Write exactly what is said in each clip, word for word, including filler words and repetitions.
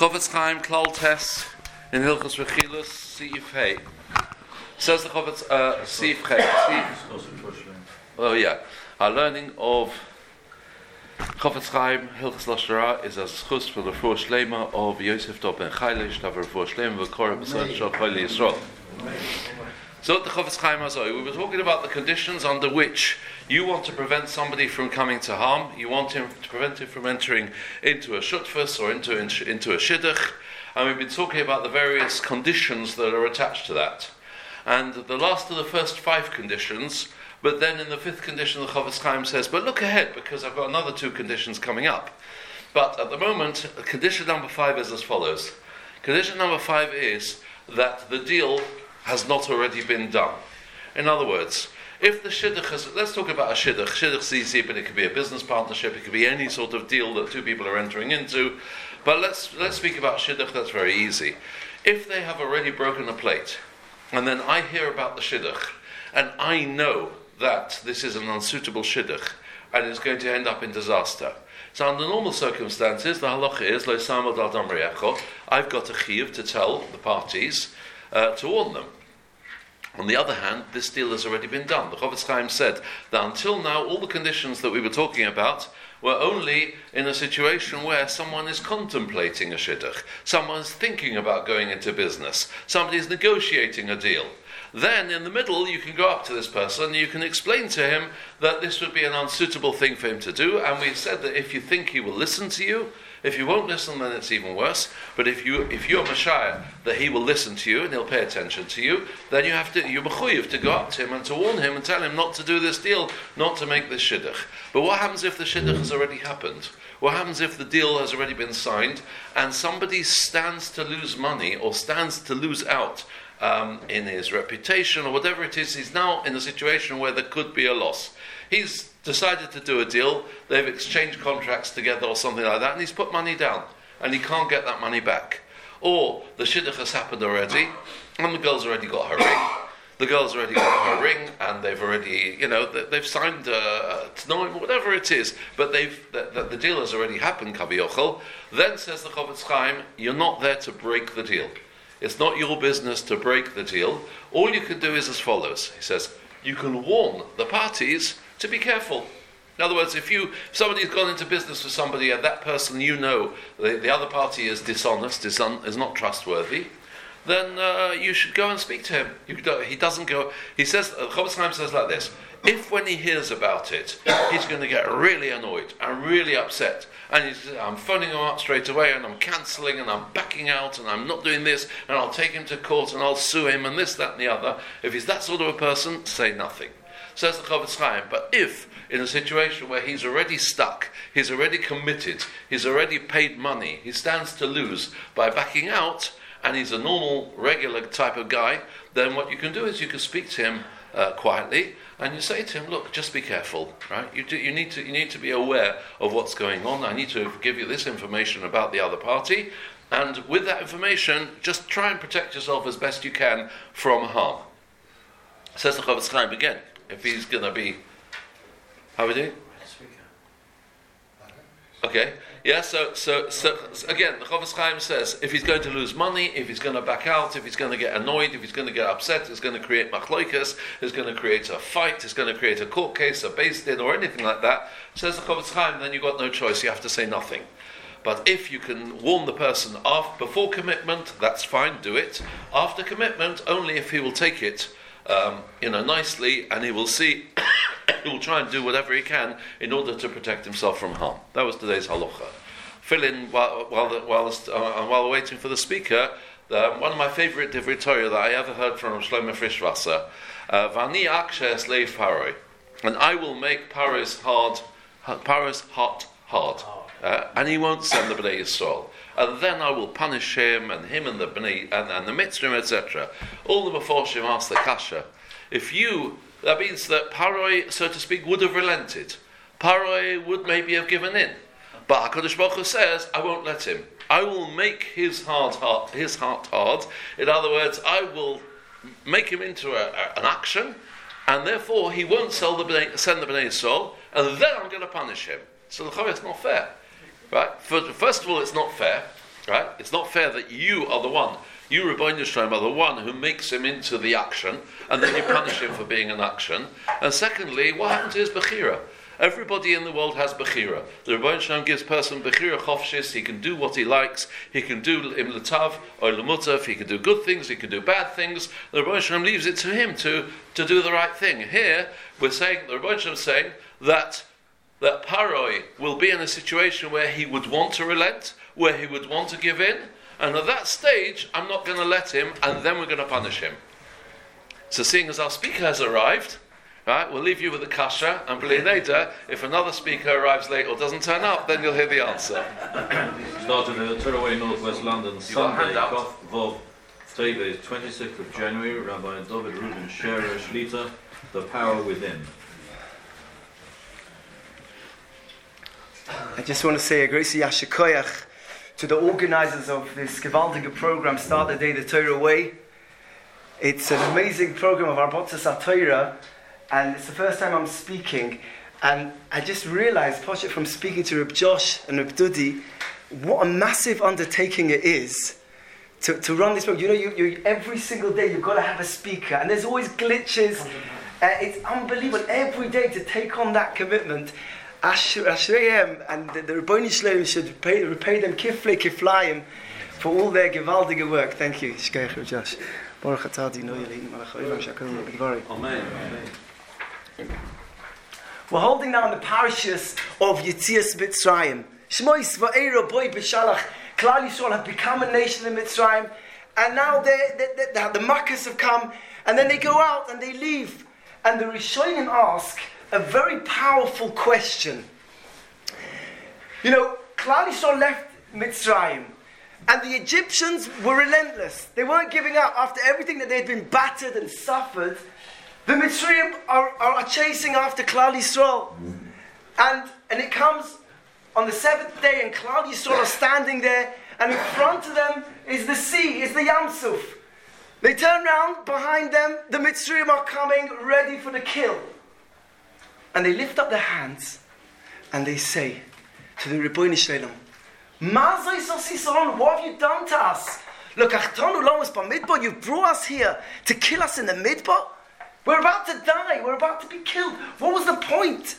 Chofetz Chaim Klal Tes in Hilchos Rechilus Seif Hey. Says the Chofetz uh, Seif Hey. Oh yeah, our learning of Chofetz Chaim Hilchos Lashara is as chus for the Refuah Shlema of Yosef Dov Ben Chaylesh to have a Refuah Shlema of Korah B'Sad Shal Chayli Yisrael. So the Chofetz Chaim Hazoi, we were talking about the conditions under which you want to prevent somebody from coming to harm. You want him to prevent him from entering into a shutfus or into into a shidduch, and we've been talking about the various conditions that are attached to that. And the last of the first five conditions, but then in the fifth condition, the Chofetz Chaim says, "But look ahead, because I've got another two conditions coming up." But at the moment, condition number five is as follows. Condition number five is that the deal has not already been done. In other words, if the shidduch has, let's talk about a shidduch. Shidduch's easy, but it could be a business partnership, it could be any sort of deal that two people are entering into. But let's let's speak about shidduch, that's very easy. If they have already broken a plate, and then I hear about the shidduch, and I know that this is an unsuitable shidduch, and it's going to end up in disaster. So under normal circumstances, the halacha is, Lo samad al dam re'echo, I've got a chiyuv to tell the parties, Uh, to warn them. On the other hand, this deal has already been done. The Chofetz Chaim said that until now, all the conditions that we were talking about were only in a situation where someone is contemplating a shidduch, someone's thinking about going into business, somebody's negotiating a deal. Then, in the middle, you can go up to this person, you can explain to him that this would be an unsuitable thing for him to do, and we've said that if you think he will listen to you, if you won't listen, then it's even worse. But if you, if you're Messiah, that he will listen to you and he'll pay attention to you, then you have to, you're mechuyev to go up to him and to warn him and tell him not to do this deal, not to make this shidduch. But what happens if the shidduch has already happened? What happens if the deal has already been signed and somebody stands to lose money or stands to lose out um, in his reputation or whatever it is? He's now in a situation where there could be a loss. He's decided to do a deal, they've exchanged contracts together or something like that, and he's put money down, and he can't get that money back. Or the shidduch has happened already, and the girl's already got her ring. The girl's already got her ring, and they've already, you know, they've signed uh, tnoim, whatever it is, but they've the, the, the deal has already happened, kaviyochel. Then says the Chofetz Chaim, you're not there to break the deal. It's not your business to break the deal. All you can do is as follows. He says, you can warn the parties to be careful. In other words, if you if somebody's gone into business with somebody and that person you know, the, the other party is dishonest, is, un, is not trustworthy, then uh, you should go and speak to him. You, he doesn't go, he says, uh, Chofetz Chaim says like this, if when he hears about it, he's going to get really annoyed and really upset, and he's, I'm phoning him up straight away, and I'm cancelling, and I'm backing out, and I'm not doing this, and I'll take him to court, and I'll sue him, and this, that, and the other. If he's that sort of a person, say nothing. Says the Chofetz Chaim, but if in a situation where he's already stuck, he's already committed, he's already paid money, he stands to lose by backing out, and he's a normal, regular type of guy, then what you can do is you can speak to him uh, quietly, and you say to him, look, just be careful, right? You do, you need to you need to be aware of what's going on. I need to give you this information about the other party, and with that information, just try and protect yourself as best you can from harm. Says the Chofetz Chaim again, if he's going to be, how are we doing? Okay, yeah, so, so so so again, the Chofetz Chaim says, if he's going to lose money, if he's going to back out, if he's going to get annoyed, if he's going to get upset, it's going to create machloikas, it's going to create a fight, it's going to create a court case, a beis din, or anything like that, says the Chofetz Chaim, then you've got no choice, you have to say nothing. But if you can warn the person after, before commitment, that's fine, do it. After commitment, only if he will take it um, you know, nicely, and he will see, he will try and do whatever he can in order to protect himself from harm. That was today's halacha. Fill in while while the, while, the, uh, while we're waiting for the speaker. Uh, one of my favourite divrei Torah that I ever heard from Shlomo Frischwasser. Vani akshe slave paroi, and I will make Paro's hard, Paro's heart hard, uh, and he won't send the Bnei Yisrael. And then I will punish him and him and the Bnei and, and the Mitzrim, et cetera. All the Meforshim ask the kasha. If you, that means that Paroi, so to speak, would have relented. Paroi would maybe have given in. But HaKadosh Baruch Hu says, I won't let him. I will make his heart hard, his heart hard. In other words, I will make him into a, a, an action, and therefore he won't sell the Bnei, send the Bnei Yisrael, and then I'm going to punish him. So the Chavetz is not fair. Right? First of all, it's not fair. Right? It's not fair that you are the one, you Rebbeinu Yisrael are the one who makes him into the action, and then you punish him for being an action. And secondly, what happened to his Bechira? Everybody in the world has Bechira. The Rebbeinu Yisrael gives person Bechira Chofshis. He can do what he likes. He can do im letav or lemutav. He can do good things. He can do bad things. The Rebbeinu Yisrael leaves it to him to, to do the right thing. Here, we're saying, the Rebbeinu Yisrael is saying that, that Paroi will be in a situation where he would want to relent, where he would want to give in, and at that stage, I'm not going to let him, and then we're going to punish him. So seeing as our speaker has arrived, right, we'll leave you with the kasha, and B'lei Neder, if another speaker arrives late or doesn't turn up, then you'll hear the answer. Started in the Turaway, Northwest London, Sunday, Kof Vov Teves, twenty-sixth of January, Rabbi David Reuben Scherer Shlita, The Power Within. I just want to say a great yashikoyach to the organisers of this gewaltige program, Start the Day the Torah Way. It's an amazing program of Arbotzas HaTorah, and it's the first time I'm speaking, and I just realised, Poshet, from speaking to Reb Josh and Reb Dudi, what a massive undertaking it is to, to run this program. You know, you, you, every single day you've got to have a speaker, and there's always glitches. Uh, it's unbelievable every day to take on that commitment. Ashreim and the, the Rebbeinu Yisrael should repay, repay them kiflei kiflayim for all their gewaldige work. Thank you. Shkeich Reb Josh. Baruch atah Adonai Eloheinu melech haolam she'akol b'dvarim. Amen. We're holding now in the parishes of Yetzias Mitzrayim. Shmois va'eiro boi b'shalach. Klal Yisrael have become a nation in Mitzrayim, and now they, they, they, they, the Makkos have come, and then they go out and they leave. And the Rishonim ask a very powerful question. You know, Klal Yisrael left Mitzrayim, and the Egyptians were relentless. They weren't giving up after everything that they'd been battered and suffered. The Mitzrayim are, are, are chasing after Klal Yisrael, and and it comes on the seventh day, and Klal Yisrael are standing there, and in front of them is the sea, is the Yam Suf. They turn around, behind them, the Mitzrayim are coming, ready for the kill. And they lift up their hands and they say to the Rebbeinu Shalom, what have you done to us? Look, you brought us here to kill us in the Midbar? We're about to die, we're about to be killed. What was the point?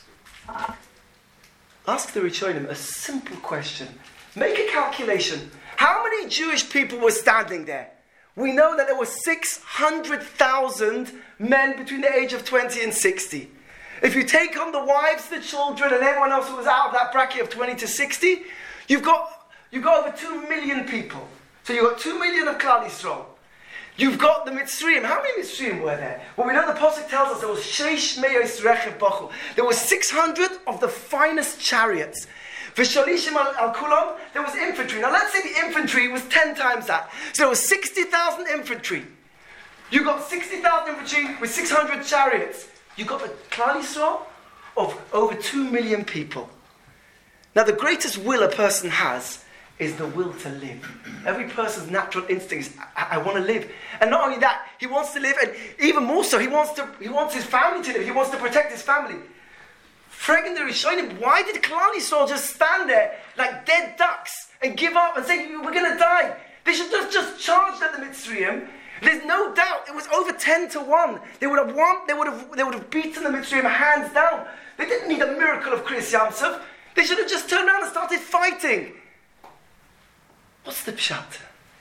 Ask the Rishonim a simple question. Make a calculation. How many Jewish people were standing there? We know that there were six hundred thousand men between the age of twenty and sixty. If you take on the wives, the children, and everyone else who was out of that bracket of twenty to sixty, you've got, you've got over two million people. So you've got two million of Klal Yisrael. You've got the Mitzrayim. How many Mitzrayim were there? Well, we know the Pasuk tells us there was Sheish Me'os Rechev Bachul. There was six hundred of the finest chariots. V'shalishim al kulam, there was infantry. Now let's say the infantry was ten times that. So there was sixty thousand infantry. You got sixty thousand infantry with six hundred chariots. You got the Klal Yisrael of over two million people. Now the greatest will a person has is the will to live. Every person's natural instinct is, I, I want to live. And not only that, he wants to live, and even more so, he wants to. He wants his family to live. He wants to protect his family. Fragging the Rishonim, why did Klal Yisrael just stand there like dead ducks and give up and say, we're going to die? They should just, just charge at the Mitzrayim. There's no doubt it was over ten to one. They would have won, they would have, they would have beaten the Mitzrayim hands down. They didn't need a miracle of Kriyas Yamsuf. They should have just turned around and started fighting. What's the pshat?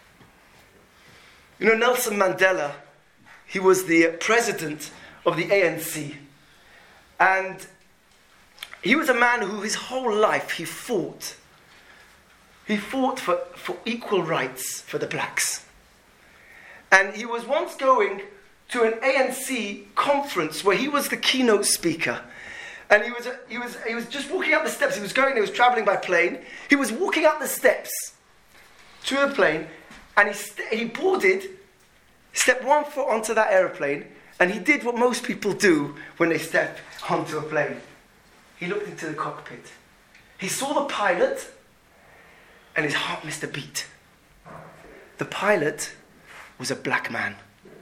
You know, Nelson Mandela, he was the president of the A N C. And he was a man who his whole life he fought. He fought for, for equal rights for the blacks. And he was once going to an A N C conference where he was the keynote speaker. And he was, he was, he was just walking up the steps. He was going, he was traveling by plane. He was walking up the steps to the plane, and he, st- he boarded, stepped one foot onto that aeroplane, and he did what most people do when they step onto a plane. He looked into the cockpit. He saw the pilot, and his heart missed a beat. The pilot was a black man.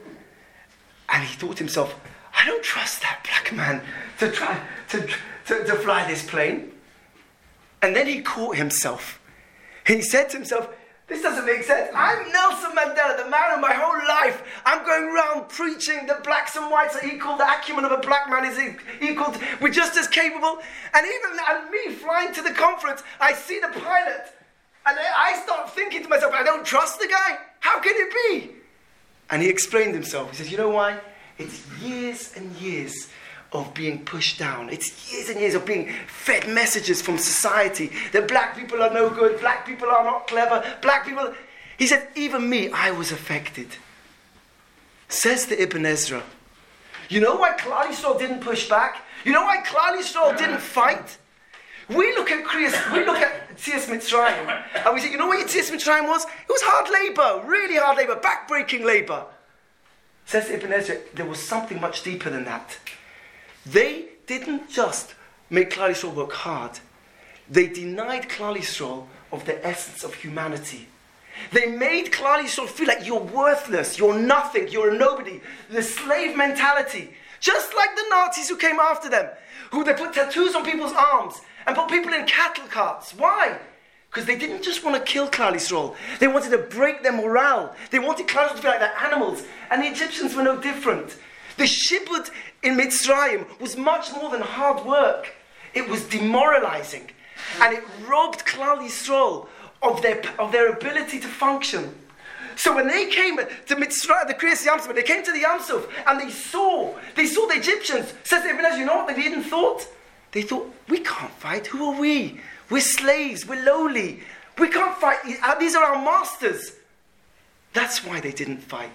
And he thought to himself, I don't trust that black man to try to, to, to fly this plane. And then he caught himself. He said to himself, this doesn't make sense. I'm Nelson Mandela, the man of my whole life. I'm going around preaching that blacks and whites are equal. The acumen of a black man is equal. To, we're just as capable. And even and me flying to the conference, I see the pilot. And I start thinking to myself, I don't trust the guy. How can it be? And he explained himself. He says, you know why? It's years and years of being pushed down. It's years and years of being fed messages from society that black people are no good, black people are not clever, black people... He said, even me, I was affected. Says the Ibn Ezra. You know why Klal Yisrael didn't push back? You know why Klal Yisrael didn't fight? We look at Kriyas, we look at Tzias Mitzrayim, and we say, you know what Tzias Mitzrayim was? It was hard labour, really hard labour, back-breaking labour. Says Ibn Ezra, there was something much deeper than that. They didn't just make Klal Yisrael work hard. They denied Klal Yisrael of the essence of humanity. They made Klal Yisrael feel like you're worthless, you're nothing, you're a nobody. The slave mentality. Just like the Nazis who came after them, who they put tattoos on people's arms and put people in cattle carts. Why? Because they didn't just want to kill Klal Yisrael. They wanted to break their morale. They wanted Klal Yisrael to feel like they're animals. And the Egyptians were no different. The shibud in Mitzrayim was much more than hard work. It was demoralizing. And it robbed Klal Yisrael of their, of their ability to function. So when they came to Mitzrayim, the Kriyas Yam Suf, when they came to the Yam Suf, and they saw, they saw the Egyptians, says Ibn Ezra, you know what they didn't thought? They thought, we can't fight, who are we? We're slaves, we're lowly. We can't fight, these are our masters. That's why they didn't fight.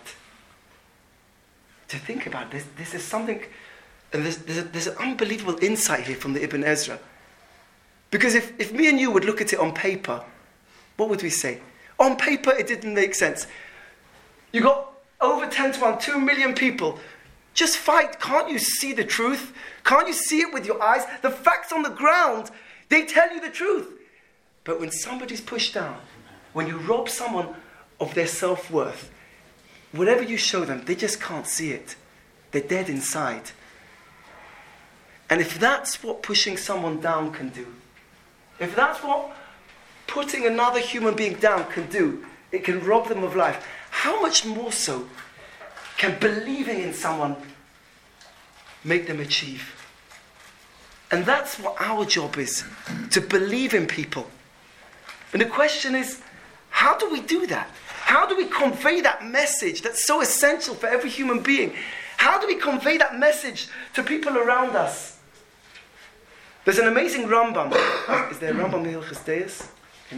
To think about this, this is something, and there's, there's, a, there's an unbelievable insight here from the Ibn Ezra. Because if, if me and you would look at it on paper, what would we say? On paper, it didn't make sense. You got over ten to one, two million people. Just fight. Can't you see the truth? Can't you see it with your eyes? The facts on the ground, they tell you the truth. But when somebody's pushed down, when you rob someone of their self-worth, whatever you show them, they just can't see it. They're dead inside. And if that's what pushing someone down can do, if that's what putting another human being down can do, it can rob them of life, how much more so can believing in someone make them achieve? And that's what our job is, to believe in people. And the question is, how do we do that? How do we convey that message that's so essential for every human being? How do we convey that message to people around us? There's an amazing Rambam. Is there a Rambam in Hilchos Deis?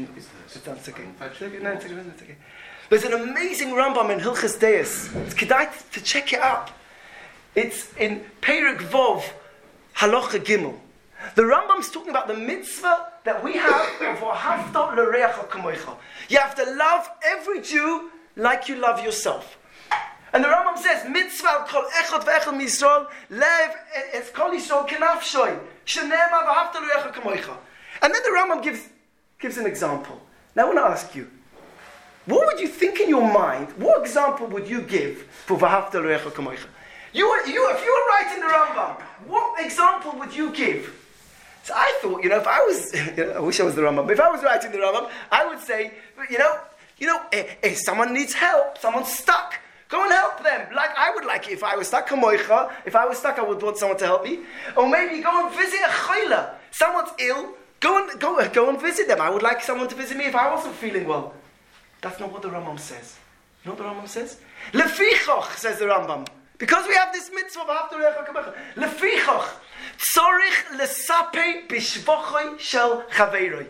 It's okay. No, it's okay. It's okay. There's an amazing Rambam in Hilchos Deis. It's kedai to check it out. It's in Perek Vov, Halacha Gimel. The Rambam's talking about the mitzvah that we have of Ahavta l'reacha kamocha. You have to love every Jew like you love yourself. And the Rambam says, mitzvah kol echad ve'echad miYisrael lev es kol Yisrael kenafshoy shenema v'ahavta l'reacha kamocha. And then the Rambam gives gives an example. Now I want to ask you, what would you think in your mind? What example would you give for v'ahavta l'reacha kamocha? You, you, if you were writing the Rambam, what example would you give? So I thought, you know, if I was, you know, I wish I was the Rambam, but if I was writing the Rambam, I would say, you know, you know, if, if someone needs help, someone's stuck, go and help them. Like I would like it if I was stuck, kamoicha. If I was stuck, I would want someone to help me. Or maybe go and visit a chayla. Someone's ill, go and go, go and visit them. I would like someone to visit me if I wasn't feeling well. That's not what the Rambam says. You know what the Rambam says? Lefichoch, says the Rambam. Because we have this mitzvah of Ahavta l'reacha kamocha. Lefichoch. Tzorich lesapei bishvochoi shel chaveiroi.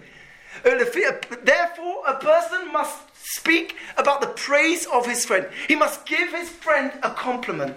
Therefore, a person must speak about the praise of his friend. He must give his friend a compliment.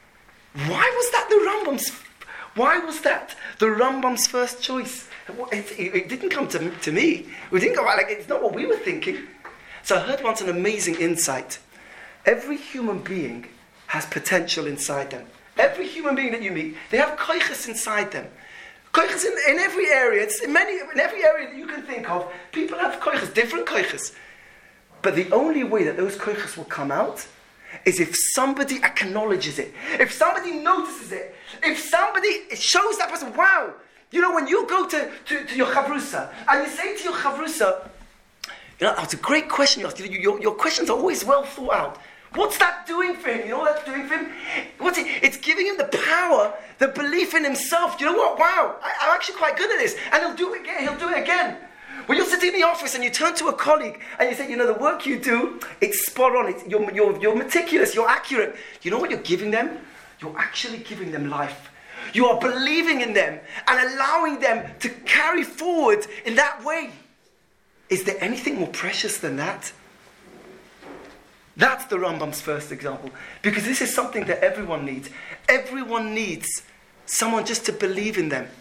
Why was that the Rambam's? Why was that the Rambam's first choice? It, it, it didn't come to, to me. We didn't go like it's not what we were thinking. So I heard once an amazing insight. Every human being has potential inside them. Every human being that you meet, they have koiches inside them. Koiches in, in every area. It's in many in every area that you can think of. People have koiches, different koiches. But the only way that those koiches will come out is if somebody acknowledges it. If somebody notices it. If somebody it shows that person, wow. You know, when you go to, to, to your chavrusa and you say to your chavrusa, You know, that's a great question you asked. Your, your questions are always well thought out. What's that doing for him? You know what that's doing for him? What's it? It's giving him the power, the belief in himself. You know what? Wow, I, I'm actually quite good at this. And he'll do it again. He'll do it again. When you're sitting in the office and you turn to a colleague and you say, you know, the work you do, it's spot on. It's, you're, you're, you're meticulous. You're accurate. You know what you're giving them? You're actually giving them life. You are believing in them and allowing them to carry forward in that way. Is there anything more precious than that? That's the Rambam's first example. Because this is something that everyone needs. Everyone needs someone just to believe in them.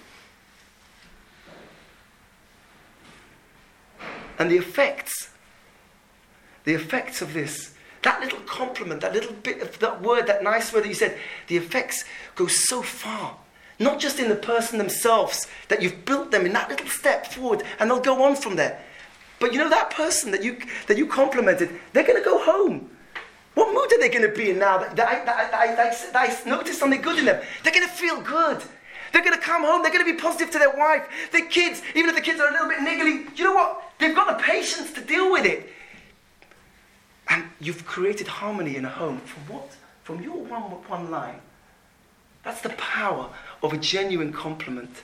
And the effects, the effects of this, that little compliment, that little bit of that word, that nice word that you said, the effects go so far. Not just in the person themselves, that you've built them in that little step forward, and they'll go on from there. But you know, that person that you that you complimented, they're going to go home. What mood are they going to be in now that, that, I, that, I, that, I, that I noticed something good in them? They're going to feel good. They're going to come home. They're going to be positive to their wife, their kids. Even if the kids are a little bit niggly, you know what? They've got the patience to deal with it. And you've created harmony in a home. From what? From your one, one line. That's the power of a genuine compliment.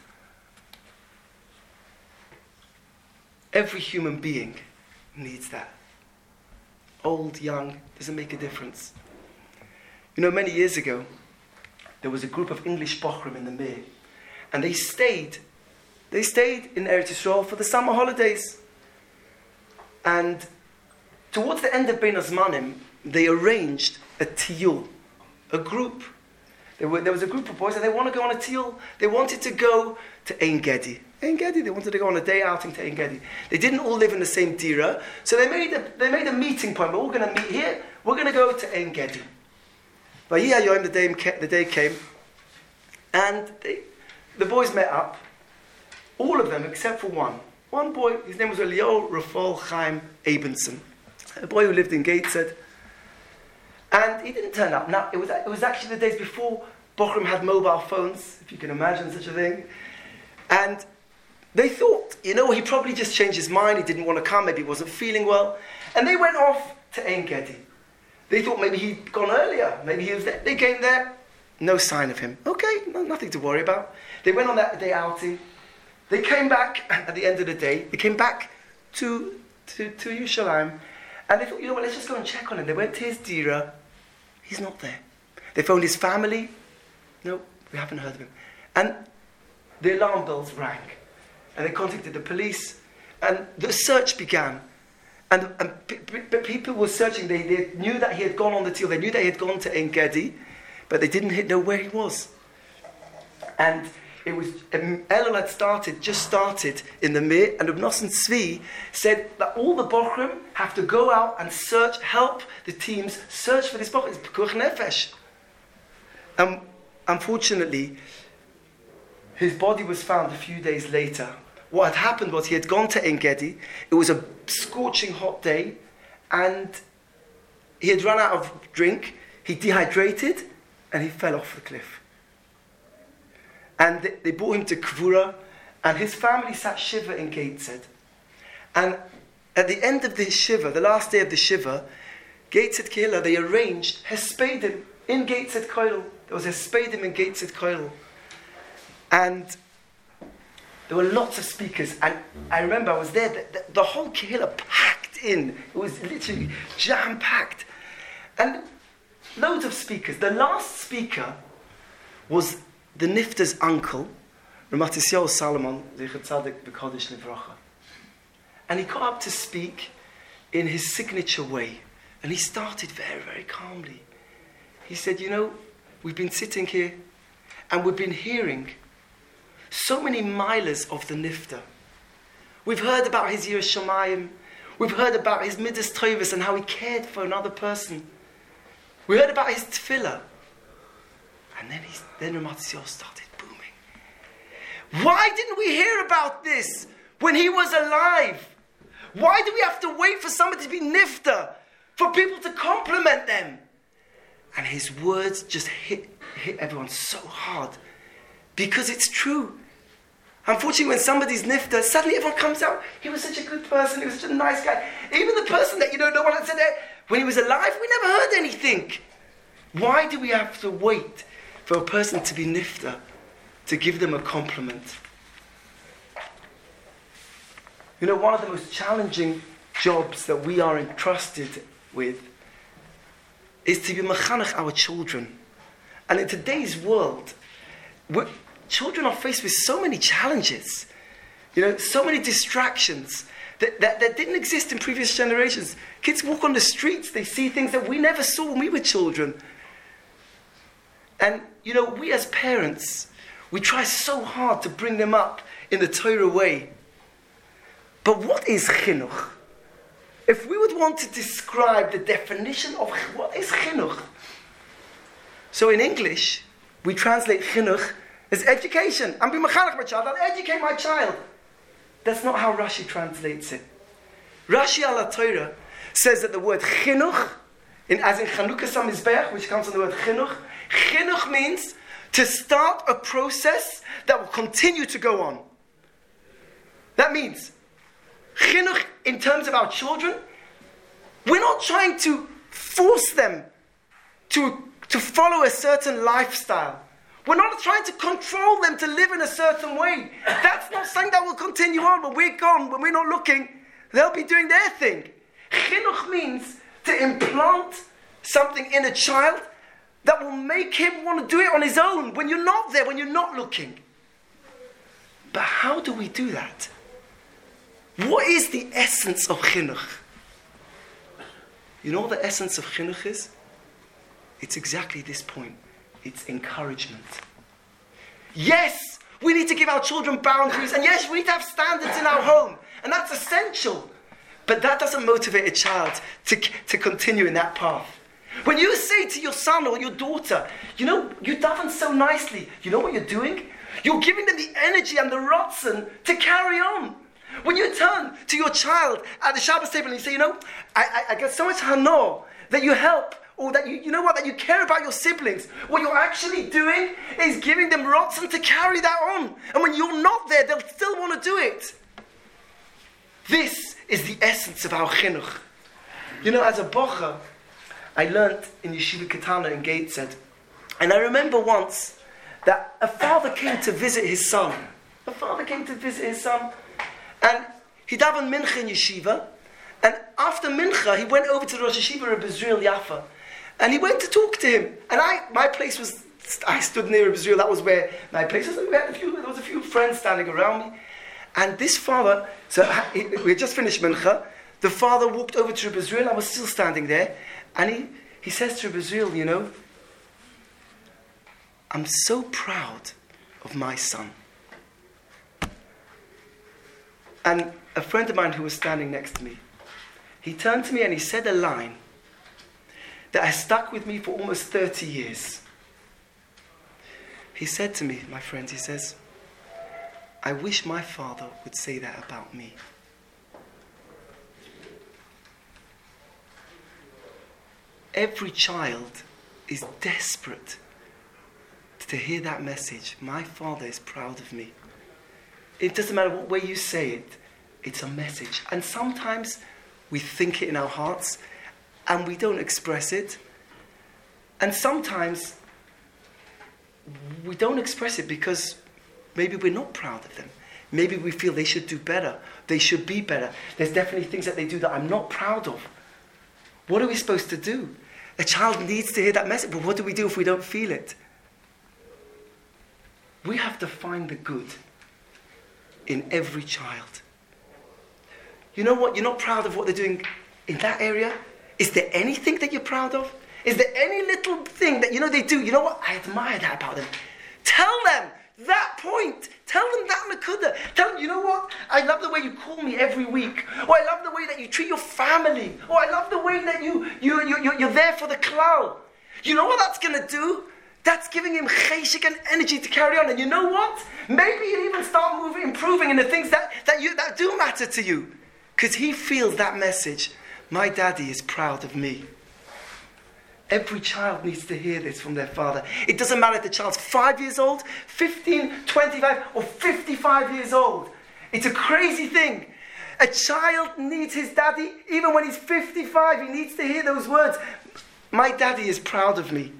Every human being needs that. Old, young, doesn't make a difference. You know, many years ago, there was a group of English Bochrim in the Mir, and they stayed, they stayed in Eretz Yisrael for the summer holidays. And towards the end of Bein Hazmanim, they arranged a tiyul, a group. There, were, there was a group of boys, and they want to go on a tiyul. They wanted to go to Ein Gedi. Ein Gedi, they wanted to go on a day outing to Ein Gedi. They didn't all live in the same dira, so they made a, they made a meeting point. We're all going to meet here. We're going to go to Ein Gedi. Vayhi Hayom, the day, the day came, and they, the boys met up, all of them except for one. One boy, his name was Eliyahu Rafal Chaim Abenson, a boy who lived in Gateshead, and he didn't turn up. Now, it was, it was actually the days before Bochrim had mobile phones, if you can imagine such a thing, and they thought, you know, he probably just changed his mind, he didn't want to come, maybe he wasn't feeling well, and they went off to Ein Gedi. They thought maybe he'd gone earlier, maybe he was there. They came there, no sign of him. Okay, no, nothing to worry about. They went on that day outing. They came back at the end of the day. They came back to to, to Yerushalayim, and they thought, you know what, let's just go and check on him. They went to his dira. He's not there. They phoned his family. No, we haven't heard of him. And the alarm bells rang, and they contacted the police, and the search began. And, and p- p- people were searching. They, they knew that he had gone on the tiyul. They knew that he had gone to Ein Gedi, but they didn't know where he was. And it was um, Elul had started, just started in the Mir, and Reb Nosson Tzvi said that all the Bochrim have to go out and search, help the teams search for this Bochrim. It's Pekuach Nefesh. Um, unfortunately, his body was found a few days later. What had happened was he had gone to Ein Gedi. It was a scorching hot day, and he had run out of drink. He dehydrated, and he fell off the cliff. And they, they brought him to Kvura, and his family sat Shiva in Gateshead. And at the end of the Shiva, the last day of the Shiva, Gateshead Kehillah, they arranged Hespedim in Gateshead Koil. There was Hespedim in Gateshead Koil. And there were lots of speakers, and I remember I was there, the, the, the whole Kehillah packed in. It was literally jam-packed. And loads of speakers. The last speaker was the Nifta's uncle, Ramat Yisrael Salomon, Zecher Tzadik B'Kodesh Livracha. And he got up to speak in his signature way. And he started very, very calmly. He said, you know, we've been sitting here, and we've been hearing so many milas of the Nifta. We've heard about his Yiras Shamayim. We've heard about his Midas Tovus and how he cared for another person. We heard about his Tefillah. And then, he's, then Ramat Yisrael started booming. Why didn't we hear about this when he was alive? Why do we have to wait for somebody to be Nifta, for people to compliment them? And his words just hit, hit everyone so hard. Because it's true. Unfortunately, when somebody's nifta, suddenly everyone comes out. He was such a good person. He was such a nice guy. Even the person that you know, no one had said that when he was alive, we never heard anything. Why do we have to wait for a person to be nifta to give them a compliment? You know, one of the most challenging jobs that we are entrusted with is to be mechanech our children. And in today's world, children are faced with so many challenges, you know, so many distractions that, that, that didn't exist in previous generations. Kids walk on the streets, they see things that we never saw when we were children. And, you know, we as parents, we try so hard to bring them up in the Torah way. But what is chinuch? If we would want to describe the definition of what is chinuch. So in English, we translate chinuch as education. I'm being mechanech my child, I'll educate my child. That's not how Rashi translates it. Rashi al Torah says that the word chinuch, in, as in Chanukah Samizbeach, which comes from the word chinuch, chinuch means to start a process that will continue to go on. That means chinuch in terms of our children, we're not trying to force them to, to follow a certain lifestyle. We're not trying to control them to live in a certain way. That's not something that will continue on. When we're gone, when we're not looking, they'll be doing their thing. Chinuch means to implant something in a child that will make him want to do it on his own when you're not there, when you're not looking. But how do we do that? What is the essence of chinuch? You know what the essence of chinuch is? It's exactly this point. It's encouragement. Yes, we need to give our children boundaries, and yes, we need to have standards in our home, and that's essential. But that doesn't motivate a child to, to continue in that path. When you say to your son or your daughter, you know, you daven so nicely, you know what you're doing? You're giving them the energy and the rotzen to carry on. When you turn to your child at the Shabbos table and you say, you know, I, I, I get so much hana that you help, or that you, you know what, that you care about your siblings, what you're actually doing is giving them rotzen to carry that on. And when you're not there, they'll still want to do it. This is the essence of our chinuch. You know, as a bocher, I learned in Yeshiva Katana in Gateshead, and I remember once that a father came to visit his son. A father came to visit his son, and he davened mincha in yeshiva, and after mincha, he went over to the Rosh Yeshiva Reb Israel Yaffa, and he went to talk to him. And I, my place was, I stood near Reb Israel, that was where my place was. We had a few, there was a few friends standing around me. And this father, so we had just finished mincha, the father walked over to Reb Israel, I was still standing there, and he, he says to Reb Israel, you know, I'm so proud of my son. And a friend of mine who was standing next to me, he turned to me and he said a line that has stuck with me for almost thirty years. He said to me, my friend, he says, I wish my father would say that about me. Every child is desperate to hear that message. My father is proud of me. It doesn't matter what way you say it, it's a message. And sometimes we think it in our hearts and we don't express it. And sometimes we don't express it because maybe we're not proud of them. Maybe we feel they should do better. They should be better. There's definitely things that they do that I'm not proud of. What are we supposed to do? A child needs to hear that message, but what do we do if we don't feel it? We have to find the good in every child. You know what? You're not proud of what they're doing in that area? Is there anything that you're proud of? Is there any little thing that, you know, they do? You know what? I admire that about them. Tell them that point. Tell them that nakuda. Tell them, you know what? I love the way you call me every week. Or I love the way that you treat your family. Or I love the way that you, you, you, you you're there for the klal. You know what that's going to do? That's giving him cheshik and energy to carry on. And you know what? Maybe he'll even start moving, improving in the things that, that, you, that do matter to you. Because he feels that message. My daddy is proud of me. Every child needs to hear this from their father. It doesn't matter if the child's five years old, fifteen, twenty-five, or fifty-five years old. It's a crazy thing. A child needs his daddy, even when he's fifty-five, he needs to hear those words. My daddy is proud of me.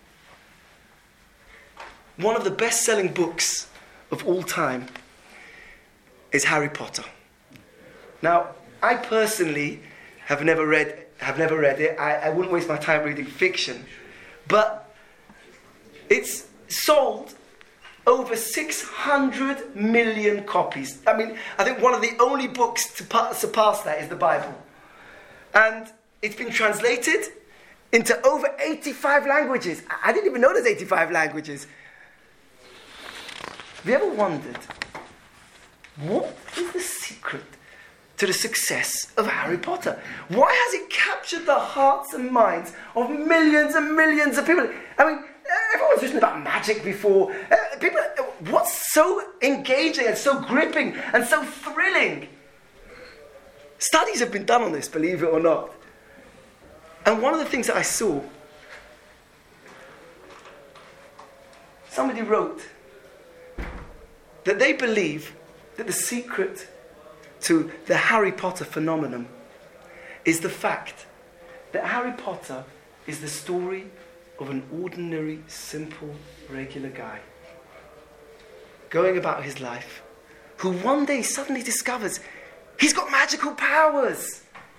One of the best-selling books of all time is Harry Potter. Now, I personally have never read, have never read it. I, I wouldn't waste my time reading fiction. But it's sold over six hundred million copies. I mean, I think one of the only books to pa- surpass that is the Bible. And it's been translated into over eighty-five languages. I, I didn't even know there's eighty-five languages. Have you ever wondered, what is the secret to the success of Harry Potter? Why has it captured the hearts and minds of millions and millions of people? I mean, everyone's written about magic before. Uh, people, what's so engaging and so gripping and so thrilling? Studies have been done on this, believe it or not. And one of the things that I saw, somebody wrote that they believe that the secret to the Harry Potter phenomenon is the fact that Harry Potter is the story of an ordinary, simple, regular guy going about his life, who one day suddenly discovers he's got magical powers.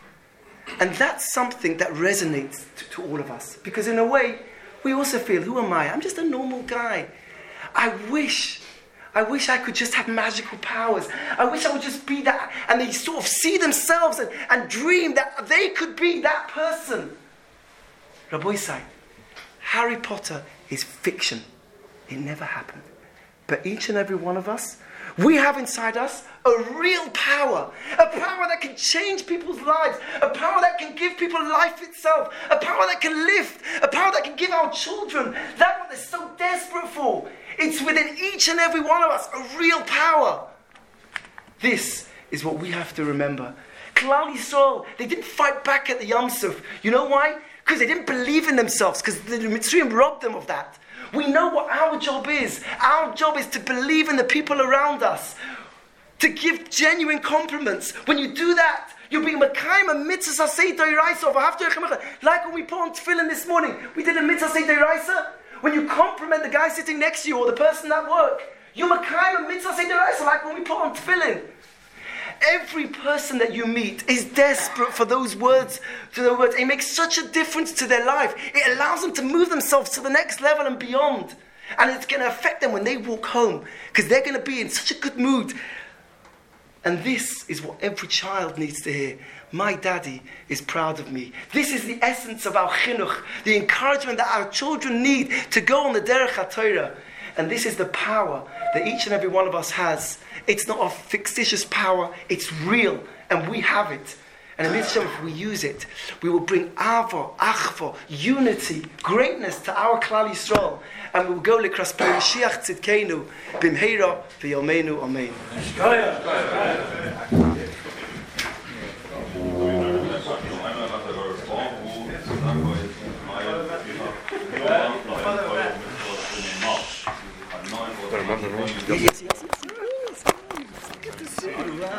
And that's something that resonates to, to all of us. Because in a way, we also feel, who am I? I'm just a normal guy. I wish... I wish I could just have magical powers. I wish I would just be that. And they sort of see themselves and, and dream that they could be that person. Rabbi Isai, Harry Potter is fiction. It never happened. But each and every one of us, we have inside us a real power. A power that can change people's lives. A power that can give people life itself. A power that can lift. A power that can give our children that what they're so desperate for. It's within each and every one of us, a real power. This is what we have to remember. Klal Yisrael, they didn't fight back at the Yam Suf. You know why? Because they didn't believe in themselves, because the Mitzrayim robbed them of that. We know what our job is. Our job is to believe in the people around us, to give genuine compliments. When you do that, you'll be Mekayim a mitzvah sasei d'oraisa of Ahavta Yechamecha. Like when we put on tefillin this morning, we did a mitzvah sasei d'oraisa. When you compliment the guy sitting next to you or the person at work, you're Mekayim a mitzvah sasei d'oraisa, like when we put on tefillin. Every person that you meet is desperate for those words, to the words. It makes such a difference to their life. It allows them to move themselves to the next level and beyond. And it's going to affect them when they walk home, because they're going to be in such a good mood. And this is what every child needs to hear. My daddy is proud of me. This is the essence of our chinuch, the encouragement that our children need to go on the derech HaTorah. And this is the power that each and every one of us has. It's not a fictitious power, it's real, and we have it. And in this if we use it, we will bring ava, achva, unity, greatness to our Klal Yisrael. And we will go likras Mashiach tzidkeinu, bimheira v'yomeinu, amen.